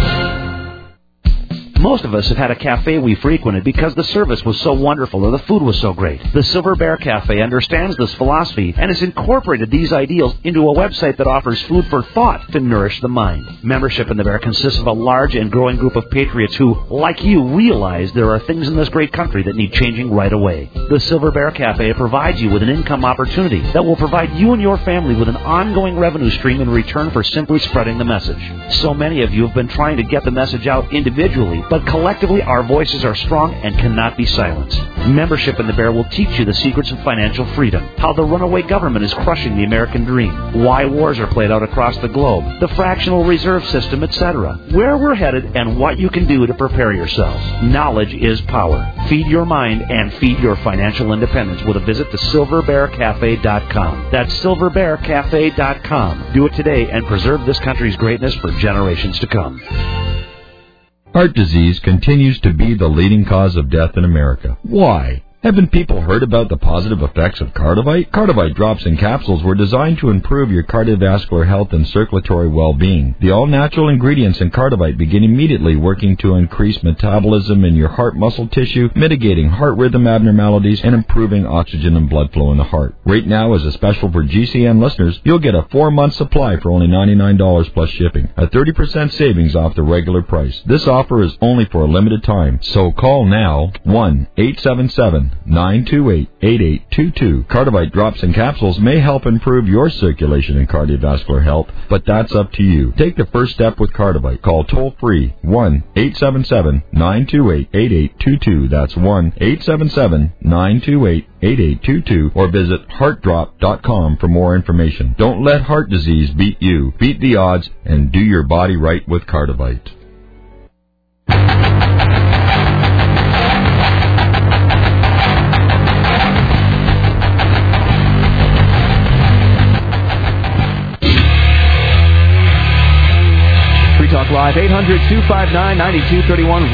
Most of us have had a cafe we frequented because the service was so wonderful or the food was so great. The Silver Bear Cafe understands this philosophy and has incorporated these ideals into a website that offers food for thought to nourish the mind. Membership in the Bear consists of a large and growing group of patriots who, like you, realize there are things in this great country that need changing right away. The Silver Bear Cafe provides you with an income opportunity that will provide you and your family with an ongoing revenue stream in return for simply spreading the message. So many of you have been trying to get the message out individually, but collectively our voices are strong and cannot be silenced. Membership in the Bear will teach you the secrets of financial freedom, how the runaway government is crushing the American dream, why wars are played out across the globe, the fractional reserve system, etc., where we're headed, and what you can do to prepare yourselves. Knowledge is power. Feed your mind and feed your financial independence with a visit to silverbearcafe.com. That's silverbearcafe.com. Do it today and preserve this country's greatness for generations to come. Heart disease continues to be the leading cause of death in America. Why? Haven't people heard about the positive effects of Cardivite? Cardivite drops and capsules were designed to improve your cardiovascular health and circulatory well-being. The all-natural ingredients in Cardivite begin immediately working to increase metabolism in your heart muscle tissue, mitigating heart rhythm abnormalities, and improving oxygen and blood flow in the heart. Right now, as a special for GCN listeners, you'll get a 4-month supply for only $99 plus shipping, a 30% savings off the regular price. This offer is only for a limited time, so call now, 1-877-928-8822. Cardivite drops and capsules may help improve your circulation and cardiovascular health, but that's up to you. Take the first step with Cardivite. Call toll-free 1-877-928-8822. That's 1-877-928-8822. Or visit heartdrop.com for more information. Don't let heart disease beat you. Beat the odds and do your body right with Cardivite. Talk Live, 800-259-9231,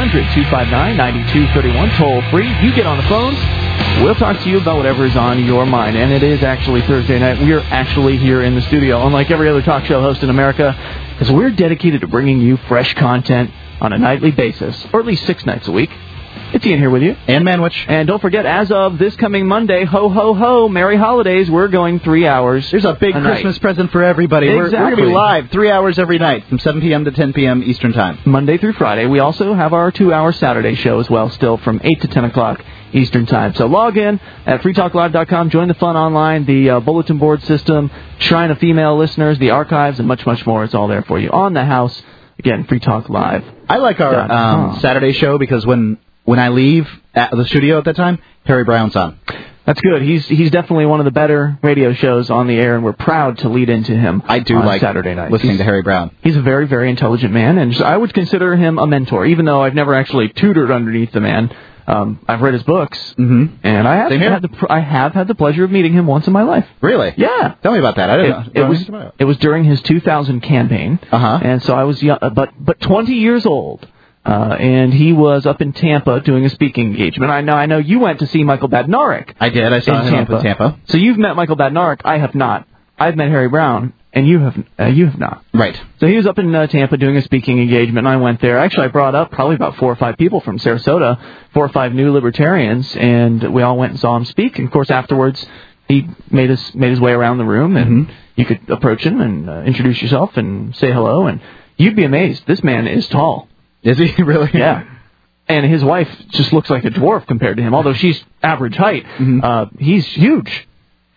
1-800-259-9231, toll free. You get on the phones, we'll talk to you about whatever is on your mind. And it is actually Thursday night. We are actually here in the studio, unlike every other talk show host in America, because we're dedicated to bringing you fresh content on a nightly basis, or at least 6 nights a week. It's Ian here with you. And Manwich. And don't forget, as of this coming Monday, ho, ho, ho, Merry Holidays, we're going 3 hours. There's a big Christmas present for everybody. Exactly. We're going to be live 3 hours every night from 7 p.m. to 10 p.m. Eastern Time. Monday through Friday. We also have our 2-hour Saturday show as well, still from 8 to 10 o'clock Eastern Time. So log in at freetalklive.com, join the fun online, the bulletin board system, Shrine of Female Listeners, the archives, and much, much more. It's all there for you. On the house, again, Free Talk Live. I like our Saturday show because when I leave at the studio at that time, Harry Brown's on. That's good. He's definitely one of the better radio shows on the air, and we're proud to lead into him. I do on like Saturday night. Listening to Harry Brown. He's a very, very intelligent man, and I would consider him a mentor, even though I've never actually tutored underneath the man. I've read his books, and I have had the pleasure of meeting him once in my life. Really? Yeah. Tell me about that. I didn't know. It was during his 2000 campaign, and so I was young, but 20 years old. And he was up in Tampa doing a speaking engagement. I know you went to see Michael Badnarik. I did. I saw him up in Tampa. So you've met Michael Badnarik. I have not. I've met Harry Brown, and you have not. Right. So he was up in Tampa doing a speaking engagement, and I went there. Actually, I brought up probably about 4 or 5 people from Sarasota, 4 or 5 new libertarians, and we all went and saw him speak. And, of course, afterwards, he made his way around the room, and you could approach him and introduce yourself and say hello, and you'd be amazed. This man is tall. Is he really? Yeah. And his wife just looks like a dwarf compared to him, although she's average height. He's huge.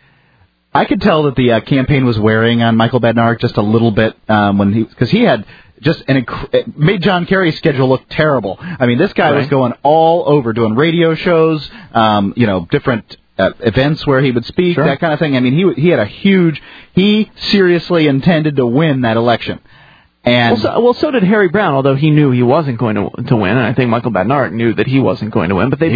I could tell that the campaign was wearing on Michael Badnarik just a little bit because he had just it made John Kerry's schedule look terrible. I mean, this guy was going all over, doing radio shows, different events where he would speak, that kind of thing. I mean, he had he seriously intended to win that election. And so did Harry Brown, although he knew he wasn't going to win, and I think Michael Badnarik knew that he wasn't going to win. But they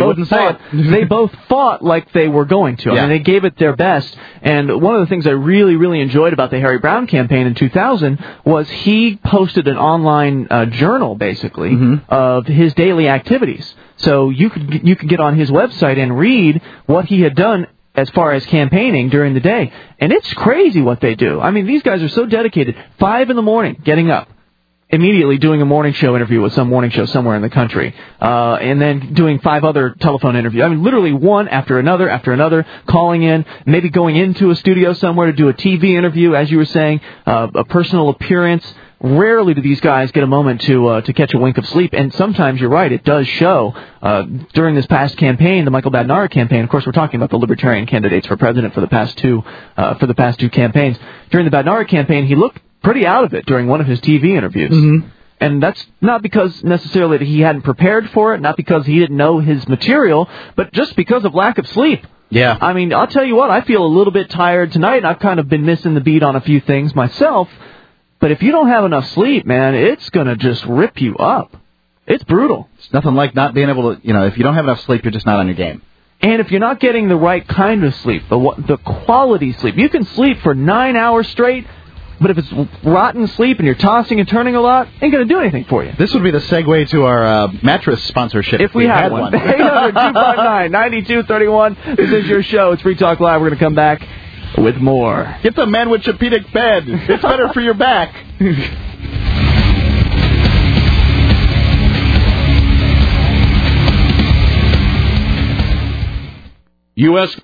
both fought like they were going to. I mean, they gave it their best. And one of the things I really, really enjoyed about the Harry Brown campaign in 2000 was he posted an online journal, basically, of his daily activities. So you could get on his website and read what he had done as far as campaigning during the day. And it's crazy what they do. I mean, these guys are so dedicated. 5 a.m, getting up, immediately doing a morning show interview with some morning show somewhere in the country, and then doing 5 other telephone interviews. I mean, literally one after another, calling in, maybe going into a studio somewhere to do a TV interview, as you were saying, a personal appearance. Rarely do these guys get a moment to catch a wink of sleep, and sometimes you're right, it does show. During this past campaign, the Michael Badnarik campaign, of course, we're talking about the Libertarian candidates for president for the past two campaigns. During the Badnarik campaign, he looked pretty out of it during one of his TV interviews. And that's not because necessarily that he hadn't prepared for it, not because he didn't know his material, but just because of lack of sleep. Yeah. I mean, I'll tell you what, I feel a little bit tired tonight, and I've kind of been missing the beat on a few things myself. But if you don't have enough sleep, man, it's going to just rip you up. It's brutal. It's nothing like not being able to, if you don't have enough sleep, you're just not on your game. And if you're not getting the right kind of sleep, the quality sleep, you can sleep for 9 hours straight, but if it's rotten sleep and you're tossing and turning a lot, ain't going to do anything for you. This would be the segue to our mattress sponsorship if we had one. 800-259-9231. This is your show. It's Free Talk Live. We're going to come back with more. Get the Manwich-Chapedic bed. It's better for your back. U.S.